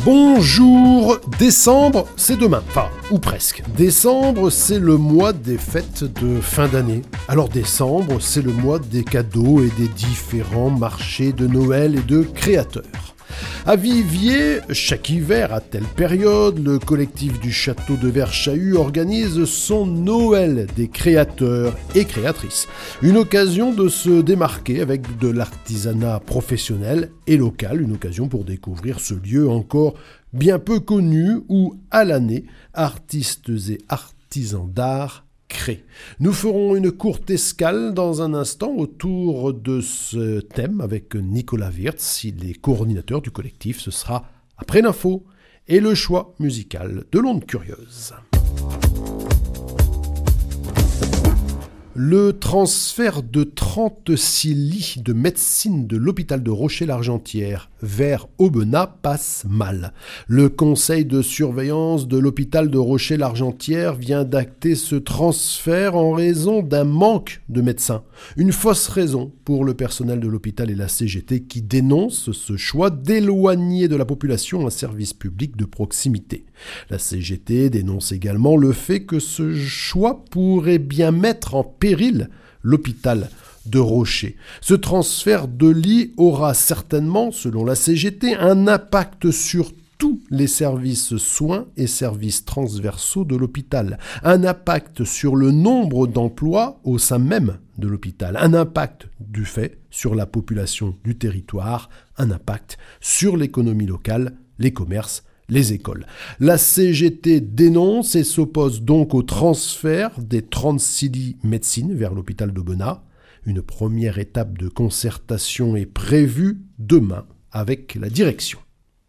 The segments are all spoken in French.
Bonjour, décembre, c'est demain, enfin, ou presque. Décembre, c'est le mois des fêtes de fin d'année. Alors décembre, c'est le mois des cadeaux et des différents marchés de Noël et de créateurs. À Viviers, chaque hiver, à telle période, le collectif du château de Verchahus organise son Noël des créateurs et créatrices. Une occasion de se démarquer avec de l'artisanat professionnel et local, une occasion pour découvrir ce lieu encore bien peu connu où, à l'année, artistes et artisans d'art créent. Nous ferons une courte escale dans un instant autour de ce thème avec Nicolas Wirtz, il est coordinateur du collectif. Ce sera après l'info et le choix musical de l'onde curieuse. Le transfert de 36 lits de médecine de l'hôpital de Rocher-l'Argentière vers Aubenas passe mal. Le conseil de surveillance de l'hôpital de Rocher-l'Argentière vient d'acter ce transfert en raison d'un manque de médecins. Une fausse raison pour le personnel de l'hôpital et la CGT qui dénonce ce choix d'éloigner de la population un service public de proximité. La CGT dénonce également le fait que ce choix pourrait bien mettre en péril l'hôpital de Rocher. Ce transfert de lits aura certainement, selon la CGT, un impact sur tous les services soins et services transversaux de l'hôpital, un impact sur le nombre d'emplois au sein même de l'hôpital, un impact du fait sur la population du territoire, un impact sur l'économie locale, les commerces, les écoles. La CGT dénonce et s'oppose donc au transfert des 36 lits médecine vers l'hôpital d'Aubenas. Une première étape de concertation est prévue demain avec la direction.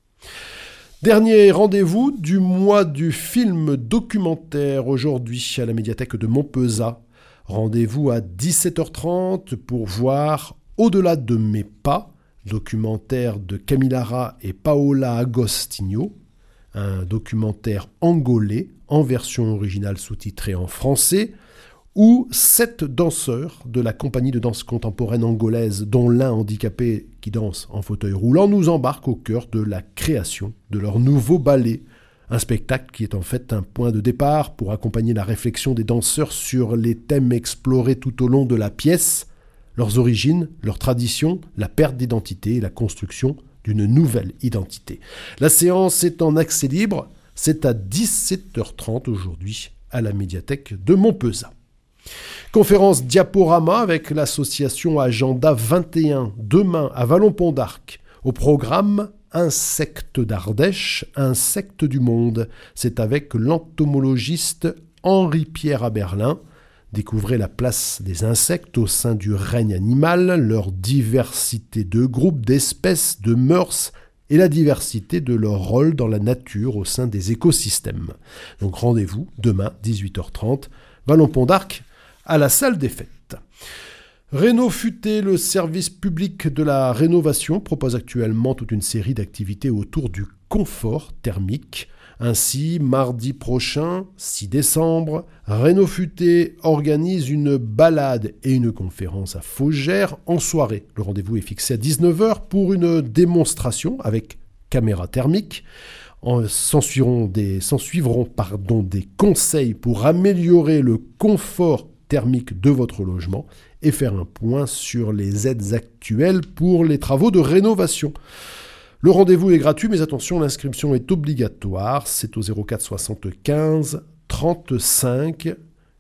Dernier rendez-vous du mois du film documentaire aujourd'hui à la médiathèque de Montpezat. Rendez-vous à 17h30 pour voir Au-delà de mes pas, documentaire de Camille Lara et Paola Agostinho, un documentaire angolais en version originale sous-titrée en français, où 7 danseurs de la compagnie de danse contemporaine angolaise, dont l'un handicapé qui danse en fauteuil roulant, nous embarquent au cœur de la création de leur nouveau ballet. Un spectacle qui est en fait un point de départ pour accompagner la réflexion des danseurs sur les thèmes explorés tout au long de la pièce, leurs origines, leurs traditions, la perte d'identité et la construction d'une nouvelle identité. La séance est en accès libre, c'est à 17h30 aujourd'hui à la médiathèque de Montpezat. Conférence diaporama avec l'association Agenda 21, demain à Vallon-Pont d'Arc. Au programme Insectes d'Ardèche, Insectes du monde. C'est avec l'entomologiste Henri-Pierre Aberlin. Découvrez la place des insectes au sein du règne animal, leur diversité de groupes, d'espèces, de mœurs et la diversité de leur rôle dans la nature au sein des écosystèmes. Donc rendez-vous demain 18h30, Vallon-Pont d'Arc, à la salle des fêtes. Rénofuté, le service public de la rénovation propose actuellement toute une série d'activités autour du confort thermique. Ainsi, mardi prochain, 6 décembre, Rénofuté organise une balade et une conférence à Faugères en soirée. Le rendez-vous est fixé à 19h pour une démonstration avec caméra thermique. S'ensuivront des conseils pour améliorer le confort thermique de votre logement et faire un point sur les aides actuelles pour les travaux de rénovation. Le rendez-vous est gratuit, mais attention, l'inscription est obligatoire. C'est au 04 75 35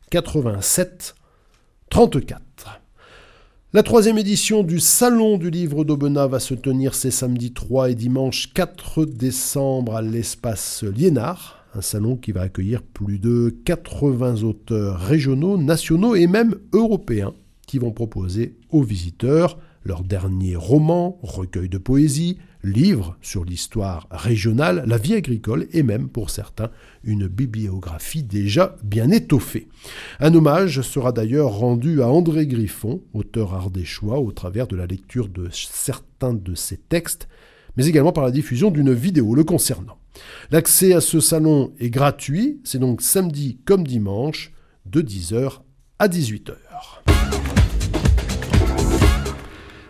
87 34. La 3e édition du Salon du Livre d'Aubenas va se tenir ces samedis 3 et dimanche 4 décembre à l'espace Liénard. Un salon qui va accueillir plus de 80 auteurs régionaux, nationaux et même européens qui vont proposer aux visiteurs leurs derniers romans, recueils de poésie, livres sur l'histoire régionale, la vie agricole et même, pour certains, une bibliographie déjà bien étoffée. Un hommage sera d'ailleurs rendu à André Griffon, auteur ardéchois, au travers de la lecture de certains de ses textes, mais également par la diffusion d'une vidéo le concernant. L'accès à ce salon est gratuit, c'est donc samedi comme dimanche, de 10h à 18h.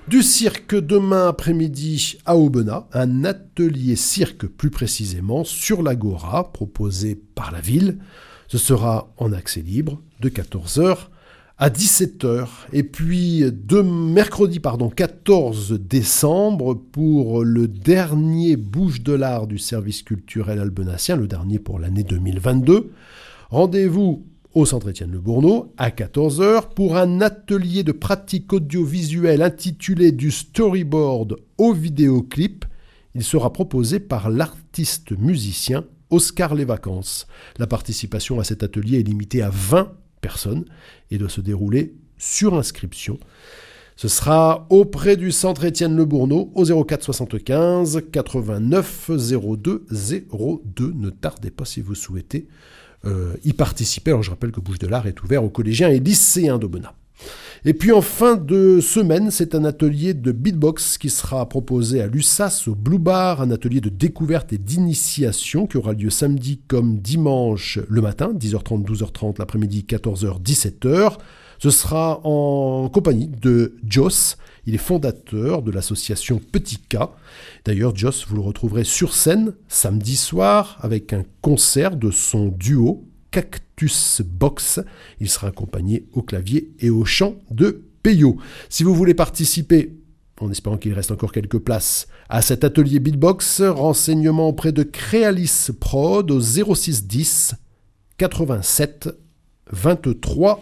Du cirque demain après-midi à Aubenas, un atelier cirque plus précisément sur l'Agora proposé par la ville. Ce sera en accès libre de 14 h à 17 h. Et puis mercredi 14 décembre pour le dernier Bouge de l'Art du service culturel albenassien, le dernier pour l'année 2022. Rendez-vous au Centre Étienne Le Bourneau à 14 h pour un atelier de pratique audiovisuelle intitulé du storyboard au vidéoclip. Il sera proposé par l'artiste musicien Oscar Les Vacances. La participation à cet atelier est limitée à 20 personnes et doit se dérouler sur inscription. Ce sera auprès du Centre Étienne Le Bourneau au 04 75 89 02 02. Ne tardez pas si vous souhaitez y participer. Alors je rappelle que Bouge de l'Art est ouvert aux collégiens et lycéens d'Aubenas. Et puis en fin de semaine, c'est un atelier de beatbox qui sera proposé à l'USAS au Blue Bar, un atelier de découverte et d'initiation qui aura lieu samedi comme dimanche le matin, 10h30, 12h30, l'après-midi, 14h, 17h. Ce sera en compagnie de Joss. Il est fondateur de l'association Petit K. D'ailleurs, Joss, vous le retrouverez sur scène samedi soir avec un concert de son duo Cactus Box. Il sera accompagné au clavier et au chant de Peyo. Si vous voulez participer, en espérant qu'il reste encore quelques places, à cet atelier beatbox, renseignements auprès de Créalis Prod au 06 10 87 23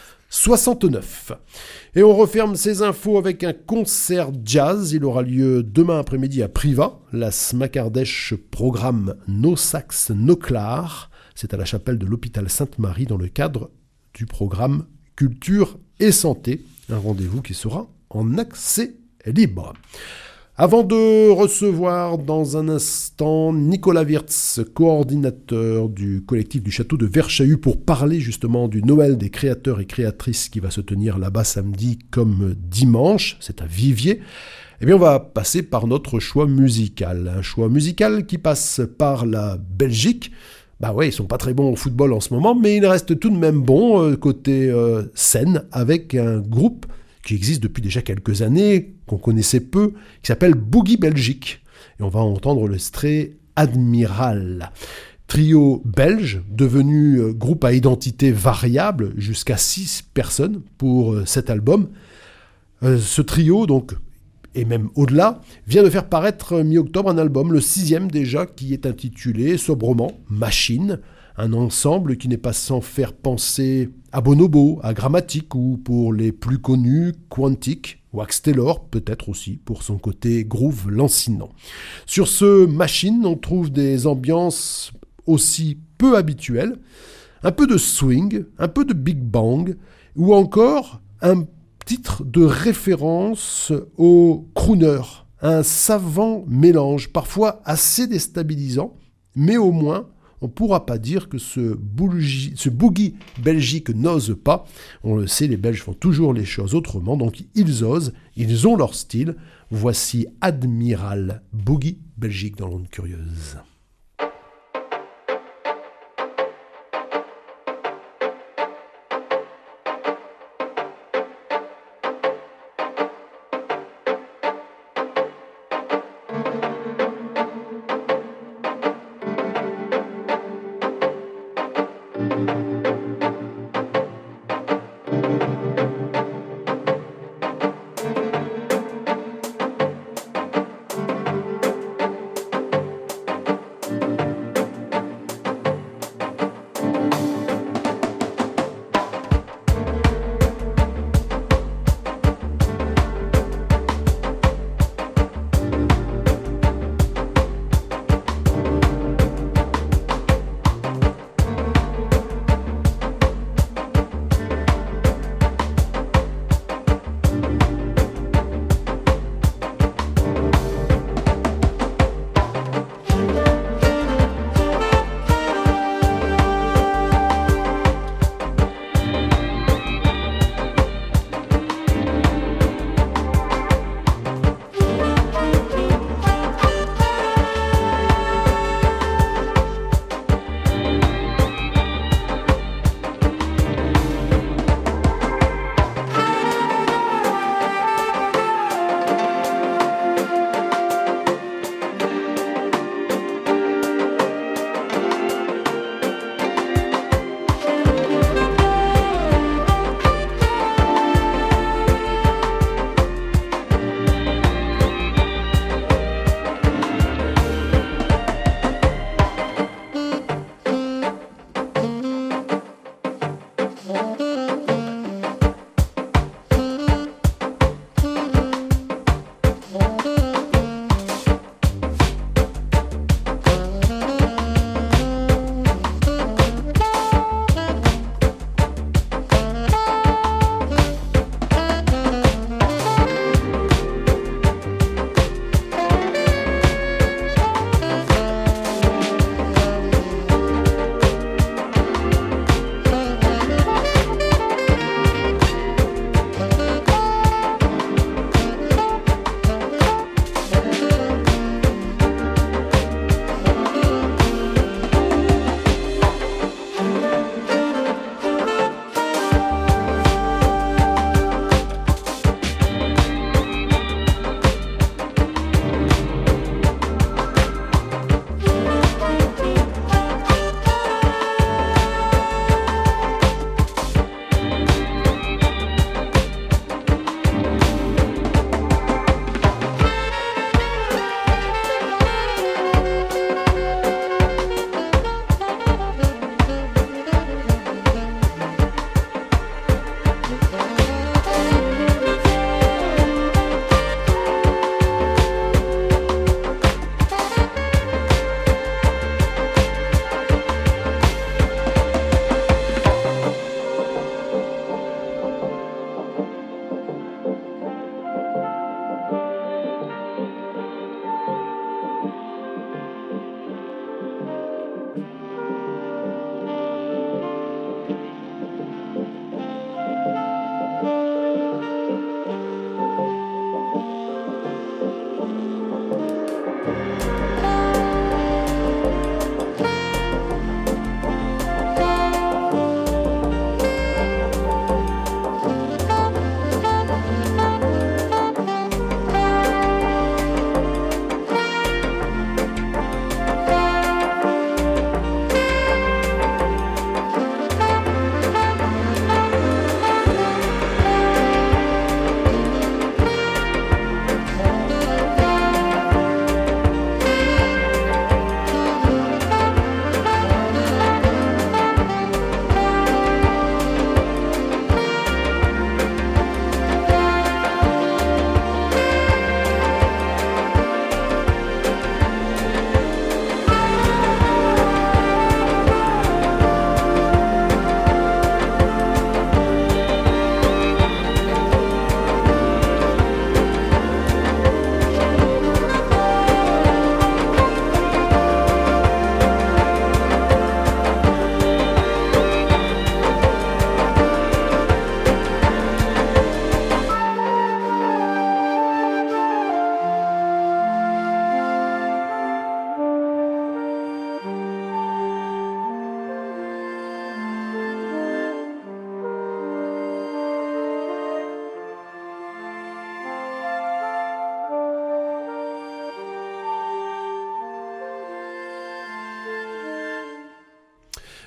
69. Et on referme ces infos avec un concert jazz. Il aura lieu demain après-midi à Privas. La Smacardèche programme No Sax No Clar. C'est à la chapelle de l'hôpital Sainte-Marie dans le cadre du programme Culture et Santé. Un rendez-vous qui sera en accès libre. Avant de recevoir dans un instant Nicolas Wirtz, coordinateur du collectif du château de Verchahus, pour parler justement du Noël des créateurs et créatrices qui va se tenir là-bas samedi comme dimanche, c'est à Viviers, eh bien on va passer par notre choix musical. Un choix musical qui passe par la Belgique. Bah ouais, ils sont pas très bons au football en ce moment, mais ils restent tout de même bons côté scène, avec un groupe qui existe depuis déjà quelques années, qu'on connaissait peu, qui s'appelle Boogie Belgique. Et on va entendre l'extrait Admiral. Trio belge, devenu groupe à identité variable, jusqu'à 6 personnes pour cet album. Ce trio, donc, et même au-delà, vient de faire paraître mi-octobre un album, le 6e déjà, qui est intitulé sobrement Machine, un ensemble qui n'est pas sans faire penser à Bonobo, à Grammatique ou pour les plus connus, Quantique, Wax Taylor peut-être aussi pour son côté groove lancinant. Sur ce Machine, on trouve des ambiances aussi peu habituelles, un peu de swing, un peu de big bang ou encore un titre de référence au crooner, un savant mélange parfois assez déstabilisant, mais au moins on ne pourra pas dire que ce boogie belgique n'ose pas. On le sait, les Belges font toujours les choses autrement, donc ils osent, ils ont leur style. Voici Admiral Boogie Belgique dans l'onde curieuse.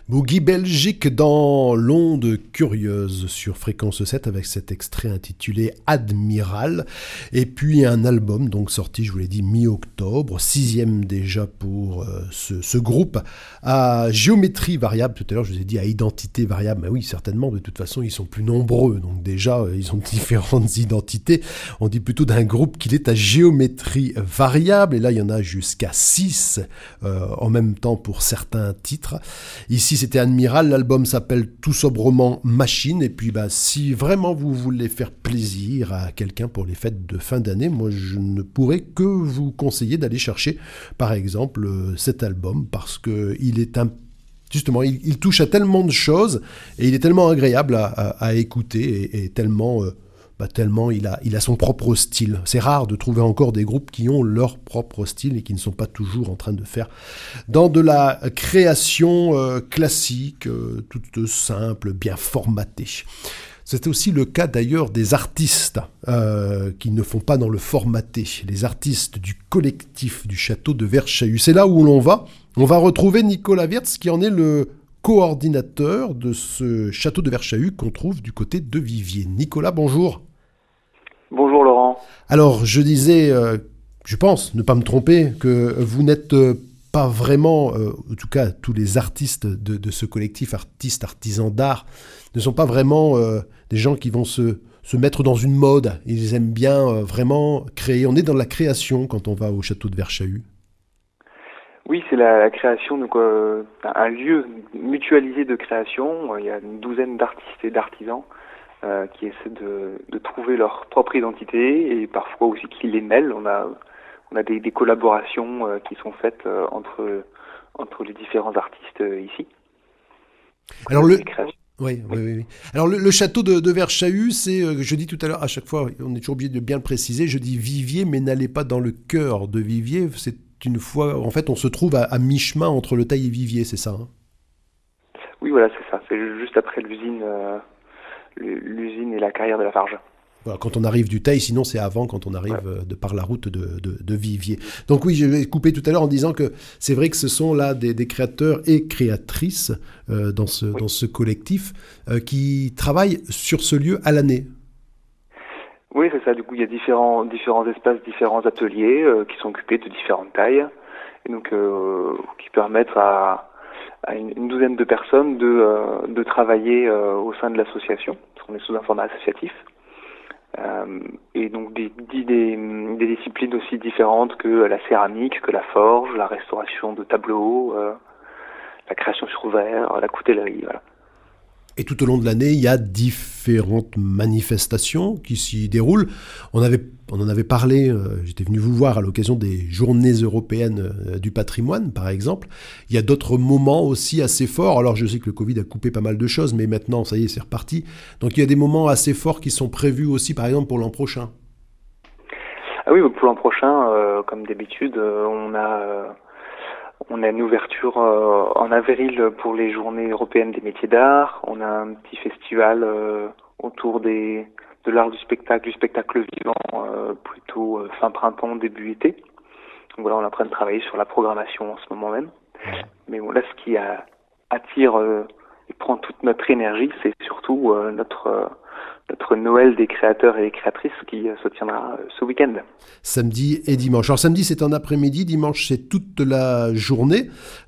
Boogie Belgique dans l'onde curieuse sur Fréquence 7 avec cet extrait intitulé Admiral. Et puis un album donc sorti, je vous l'ai dit, mi-octobre, 6e déjà pour ce groupe à géométrie variable. Tout à l'heure je vous ai dit à identité variable, mais oui certainement, de toute façon ils sont plus nombreux, donc déjà ils ont différentes identités. On dit plutôt d'un groupe qu'il est à géométrie variable, et là il y en a jusqu'à 6 en même temps pour certains titres. Ici c'était Admiral, l'album s'appelle tout sobrement Machine, et puis si vraiment vous voulez faire plaisir à quelqu'un pour les fêtes de fin d'année, moi je ne pourrais que vous conseiller d'aller chercher par exemple cet album, parce que justement, il touche à tellement de choses, et il est tellement agréable à écouter, et tellement il a son propre style. C'est rare de trouver encore des groupes qui ont leur propre style et qui ne sont pas toujours en train de faire dans de la création classique, toute simple, bien formatée. C'est aussi le cas d'ailleurs des artistes qui ne font pas dans le formaté, les artistes du collectif du château de Verchahus. C'est là où l'on va. On va retrouver Nicolas Wirtz qui en est le coordinateur de ce château de Verchahus qu'on trouve du côté de Viviers. Nicolas, bonjour. Bonjour Laurent. Alors, je disais, je pense, ne pas me tromper, que vous n'êtes pas vraiment, en tout cas tous les artistes de ce collectif, artisans d'art, ne sont pas vraiment des gens qui vont se mettre dans une mode. Ils aiment bien vraiment créer. On est dans la création quand on va au château de Verchahus. Oui, c'est la création, donc un lieu mutualisé de création. Il y a une douzaine d'artistes et d'artisans qui essaient de trouver leur propre identité, et parfois aussi qui les mêlent. On a des collaborations qui sont faites entre les différents artistes ici. Alors Oui. Alors le château de Verchahus, c'est, je dis tout à l'heure, à chaque fois, on est toujours obligé de bien le préciser, je dis Viviers, mais n'allez pas dans le cœur de Viviers. C'est une fois, en fait, on se trouve à mi-chemin entre Le Tail et Viviers, c'est ça, hein? Oui, voilà, c'est ça. C'est juste après l'usine et la carrière de la Farge. Voilà, quand on arrive du Tail, sinon c'est avant, quand on arrive par la route de Viviers. Donc oui, je vais couper tout à l'heure en disant que c'est vrai que ce sont là des créateurs et créatrices dans ce collectif qui travaillent sur ce lieu à l'année. Oui, c'est ça. Du coup, il y a différents espaces, différents ateliers qui sont occupés de différentes tailles, et donc qui permettent à une douzaine de personnes de travailler au sein de l'association, parce qu'on est sous un format associatif. Et donc des disciplines aussi différentes que la céramique, que la forge, la restauration de tableaux, la création sur verre, la coutellerie, voilà. Et tout au long de l'année, il y a différentes manifestations qui s'y déroulent. On en avait parlé, j'étais venu vous voir à l'occasion des Journées européennes du patrimoine, par exemple. Il y a d'autres moments aussi assez forts. Alors je sais que le Covid a coupé pas mal de choses, mais maintenant, ça y est, c'est reparti. Donc il y a des moments assez forts qui sont prévus aussi, par exemple, pour l'an prochain. Ah oui, pour l'an prochain, comme d'habitude, on a une ouverture en avril pour les Journées européennes des métiers d'art. On a un petit festival autour de l'art du spectacle vivant, plutôt fin printemps, début été. Donc voilà, on est en train de travailler sur la programmation en ce moment même. Mais bon, là, ce qui attire et prend toute notre énergie, c'est surtout notre Noël des créateurs et des créatrices qui se tiendra ce week-end. Samedi et dimanche. Alors samedi c'est en après-midi, dimanche c'est toute la journée.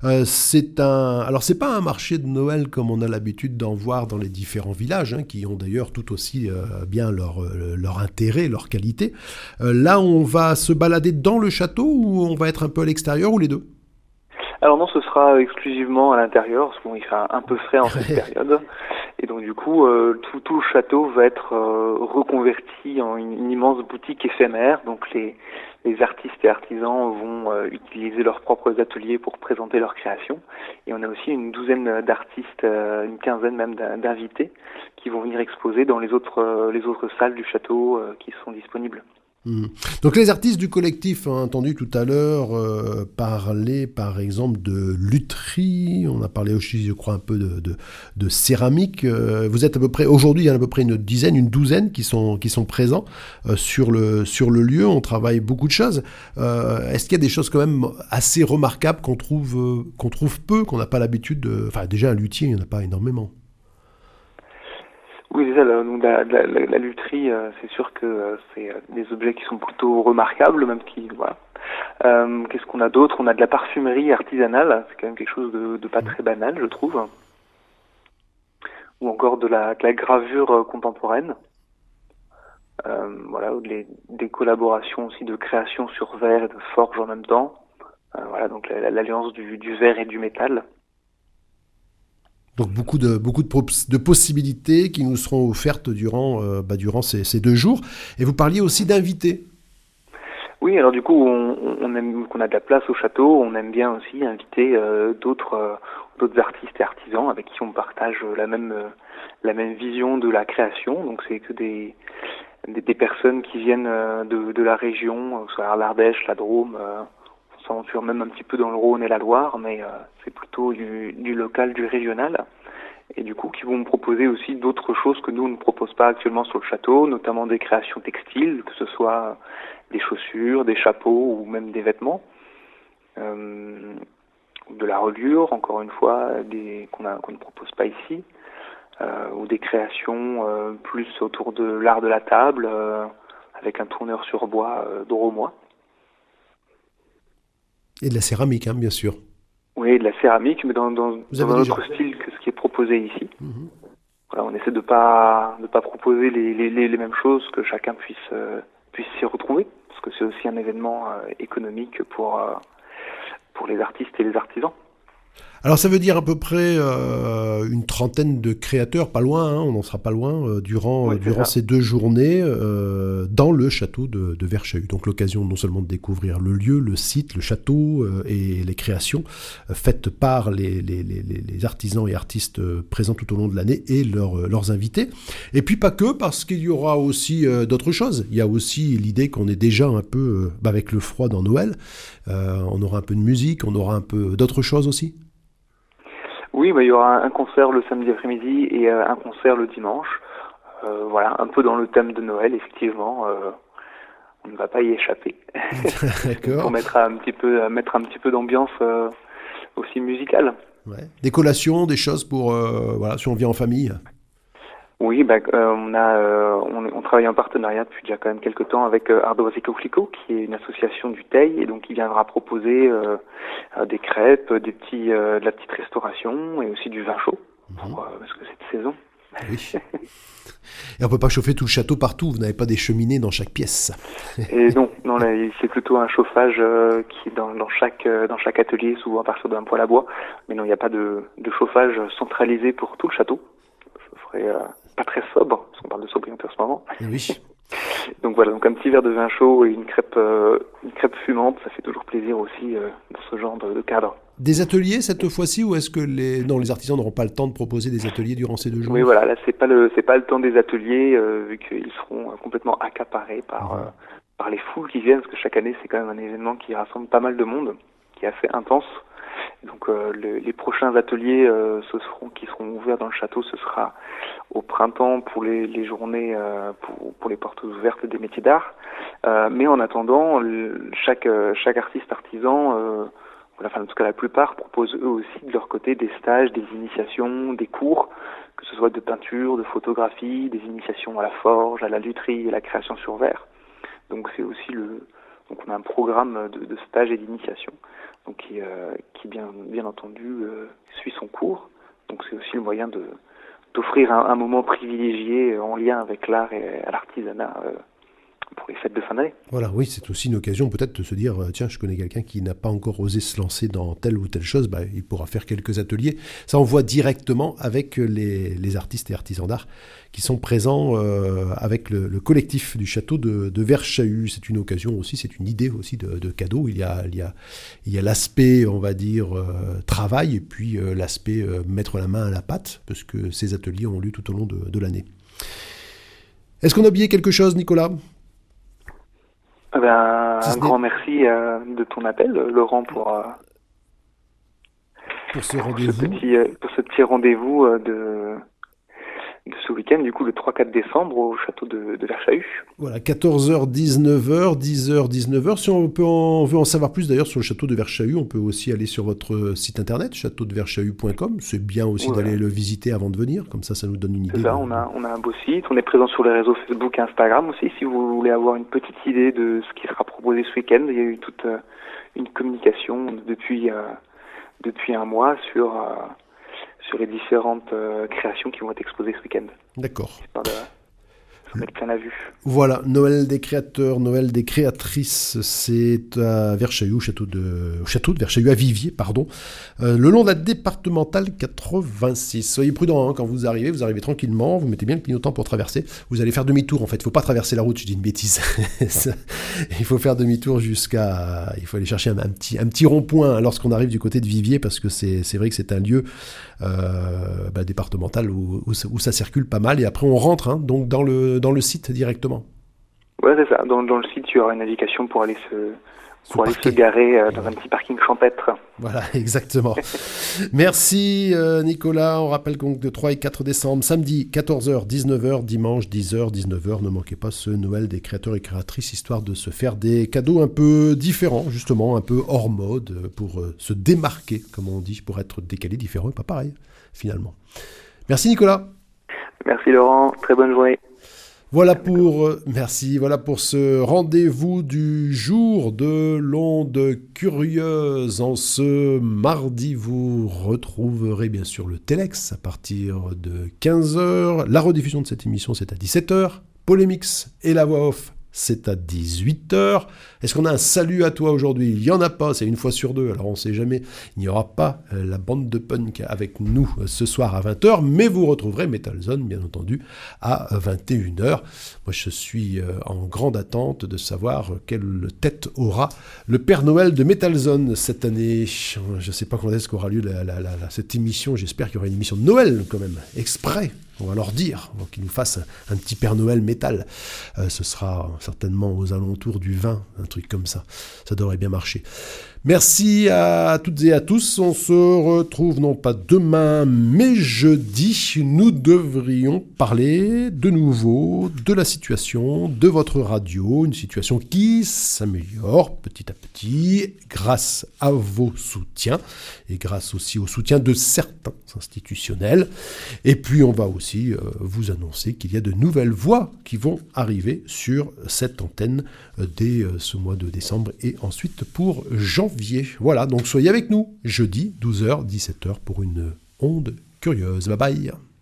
Alors c'est pas un marché de Noël comme on a l'habitude d'en voir dans les différents villages, hein, qui ont d'ailleurs tout aussi bien leur intérêt, leur qualité. Là on va se balader dans le château, ou on va être un peu à l'extérieur, ou les deux? Alors non, ce sera exclusivement à l'intérieur, parce qu'il fait un peu frais en cette période. Et donc du coup, tout le château va être reconverti en une immense boutique éphémère. Donc les artistes et artisans vont utiliser leurs propres ateliers pour présenter leurs créations. Et on a aussi une douzaine d'artistes, une quinzaine même d'invités qui vont venir exposer dans les autres salles du château qui sont disponibles. Mhm. Donc les artistes du collectif ont entendu tout à l'heure parler par exemple de lutherie, on a parlé aussi je crois un peu de céramique. Vous êtes à peu près, aujourd'hui il y en a à peu près une dizaine, une douzaine qui sont présents sur le lieu, on travaille beaucoup de choses. Est-ce qu'il y a des choses quand même assez remarquables qu'on trouve peu, qu'on n'a pas l'habitude de... Enfin déjà un luthier il n'y en a pas énormément. Oui, c'est ça. Donc la lutherie, c'est sûr que c'est des objets qui sont plutôt remarquables, même qui voilà. Qu'est-ce qu'on a d'autre? On a de la parfumerie artisanale, c'est quand même quelque chose de pas très banal, je trouve. Ou encore de la gravure contemporaine. Voilà, ou des collaborations aussi de création sur verre et de forge en même temps. Voilà, donc l'alliance du verre et du métal. Donc beaucoup de possibilités qui nous seront offertes durant ces 2 jours. Et vous parliez aussi d'invités. Oui, alors du coup, on aime qu'on a de la place au château. On aime bien aussi inviter d'autres artistes et artisans avec qui on partage la même vision de la création. Donc c'est que des personnes qui viennent de la région, soit l'Ardèche, la Drôme. On s'aventure même un petit peu dans le Rhône et la Loire, mais c'est plutôt du local, du régional. Et du coup, qui vont me proposer aussi d'autres choses que nous ne proposons pas actuellement sur le château, notamment des créations textiles, que ce soit des chaussures, des chapeaux ou même des vêtements, de la reliure, encore une fois, qu'on ne propose pas ici, ou des créations plus autour de l'art de la table, avec un tourneur sur bois drômois. Et de la céramique, hein, bien sûr. Oui, de la céramique, mais dans un autre style que ce qui est proposé ici. Mm-hmm. Voilà, on essaie de pas proposer les mêmes choses, que chacun puisse s'y retrouver, parce que c'est aussi un événement économique pour les artistes et les artisans. Alors ça veut dire à peu près une trentaine de créateurs, pas loin, hein, on n'en sera pas loin, durant ces 2 journées dans le château de Verchahus. Donc l'occasion non seulement de découvrir le lieu, le site, le château et les créations faites par les artisans et artistes présents tout au long de l'année et leurs invités. Et puis pas que, parce qu'il y aura aussi d'autres choses. Il y a aussi l'idée qu'on est déjà un peu avec le froid dans Noël. On aura un peu de musique, on aura un peu d'autres choses aussi. Oui, il y aura un concert le samedi après-midi et un concert le dimanche. Voilà, un peu dans le thème de Noël, effectivement. On ne va pas y échapper. D'accord. Pour mettre un petit peu d'ambiance aussi musicale. Ouais. Des collations, des choses pour si on vient en famille. Oui, on travaille en partenariat depuis déjà quand même quelques temps avec Ardoise et Coquelicot, qui est une association du Teil, et donc il viendra proposer des crêpes, de la petite restauration et aussi du vin chaud, parce que c'est de saison. Oui. Et on peut pas chauffer tout le château partout, vous n'avez pas des cheminées dans chaque pièce. Et non, là, c'est plutôt un chauffage qui est dans chaque atelier, souvent à partir d'un poêle à bois, mais non, il n'y a pas de chauffage centralisé pour tout le château. Ça ferait pas très sobre, parce qu'on parle de sobriété en ce moment. Oui. Donc voilà, donc un petit verre de vin chaud et une crêpe fumante, ça fait toujours plaisir aussi dans ce genre de cadre. Des ateliers cette fois-ci, ou est-ce que les artisans n'auront pas le temps de proposer des ateliers durant ces 2 jours? Oui, voilà, là c'est pas le temps des ateliers, vu qu'ils seront complètement accaparés par les foules qui viennent, parce que chaque année c'est quand même un événement qui rassemble pas mal de monde, qui est assez intense. Donc les prochains ateliers qui seront ouverts dans le château, ce sera au printemps pour les journées pour les portes ouvertes des métiers d'art. Mais en attendant, chaque artiste artisan, en tout cas la plupart, proposent eux aussi de leur côté des stages, des initiations, des cours, que ce soit de peinture, de photographie, des initiations à la forge, à la lutherie et à la création sur verre. Donc c'est aussi donc on a un programme de stage et d'initiation, donc qui bien entendu suit son cours. Donc c'est aussi le moyen d'offrir un moment privilégié en lien avec l'art et à l'artisanat pour les fêtes de fin d'année. Voilà, oui, c'est aussi une occasion peut-être de se dire, tiens, je connais quelqu'un qui n'a pas encore osé se lancer dans telle ou telle chose, il pourra faire quelques ateliers. Ça, on voit directement avec les artistes et artisans d'art qui sont présents avec le collectif du château de Verchahus. C'est une occasion aussi, c'est une idée aussi de cadeau. Il y a l'aspect, on va dire, travail, et puis l'aspect mettre la main à la pâte, parce que ces ateliers ont lieu tout au long de l'année. Est-ce qu'on a oublié quelque chose, Nicolas ? Un grand merci de ton appel, Laurent, pour ce rendez-vous. Pour ce petit rendez-vous de ce week-end, du coup, le 3-4 décembre, au château de Verchahus. Voilà, 14h, 19h, 10h, 19h. Si on veut en savoir plus d'ailleurs sur le château de Verchahus, on peut aussi aller sur votre site internet, châteaudeverchahus.com. C'est bien aussi d'aller le visiter avant de venir, comme ça nous donne une idée. C'est ça, on a un beau site. On est présent sur les réseaux Facebook et Instagram aussi, si vous voulez avoir une petite idée de ce qui sera proposé ce week-end. Il y a eu toute une communication depuis un mois sur les différentes créations qui vont être exposées ce week-end. D'accord. Histoire de se mettre plein à vue. Voilà, Noël des créateurs, Noël des créatrices, c'est à Verchahus, au château de Verchahus, à Viviers, pardon, le long de la départementale 86. Soyez prudents quand vous arrivez tranquillement, vous mettez bien le clignotant pour traverser, vous allez faire demi-tour en fait, il ne faut pas traverser la route, je dis une bêtise, il faut faire demi-tour il faut aller chercher un petit rond-point lorsqu'on arrive du côté de Viviers, parce que c'est vrai que c'est un lieu départemental où ça circule pas mal, et après on rentre donc dans le site directement. Ouais, c'est ça. Dans le site, il y aura une indication pour aller se garer dans un petit parking champêtre. Voilà, exactement. Merci Nicolas. On rappelle donc de 3 et 4 décembre, samedi 14h, 19h, dimanche 10h, 19h. Ne manquez pas ce Noël des créateurs et créatrices, histoire de se faire des cadeaux un peu différents, justement, un peu hors mode, pour se démarquer, comme on dit, pour être décalé, différent et pas pareil, finalement. Merci Nicolas. Merci Laurent. Très bonne journée. Voilà pour ce rendez-vous du jour de l'onde curieuse. En ce mardi, vous retrouverez bien sûr le Telex à partir de 15h. La rediffusion de cette émission, c'est à 17h. Polémix et la voix off, c'est à 18h. Est-ce qu'on a un salut à toi aujourd'hui ? Il n'y en a pas, c'est une fois sur deux, alors on ne sait jamais. Il n'y aura pas la bande de punk avec nous ce soir à 20h, mais vous retrouverez Metal Zone, bien entendu, à 21h. Moi, je suis en grande attente de savoir quelle tête aura le Père Noël de Metal Zone cette année. Je ne sais pas quand est-ce qu'aura lieu cette émission. J'espère qu'il y aura une émission de Noël, quand même, exprès. On va leur dire qu'ils nous fassent un petit Père Noël métal. Ce sera certainement aux alentours du 20, un truc comme ça. Ça devrait bien marcher. Merci à toutes et à tous. On se retrouve non pas demain, mais jeudi. Nous devrions parler de nouveau de la situation de votre radio. Une situation qui s'améliore petit à petit grâce à vos soutiens et grâce aussi au soutien de certains institutionnels. Et puis on va aussi vous annoncer qu'il y a de nouvelles voix qui vont arriver sur cette antenne dès ce mois de décembre et ensuite pour janvier. Voilà, donc soyez avec nous jeudi 12h, 17h pour une onde curieuse. Bye bye.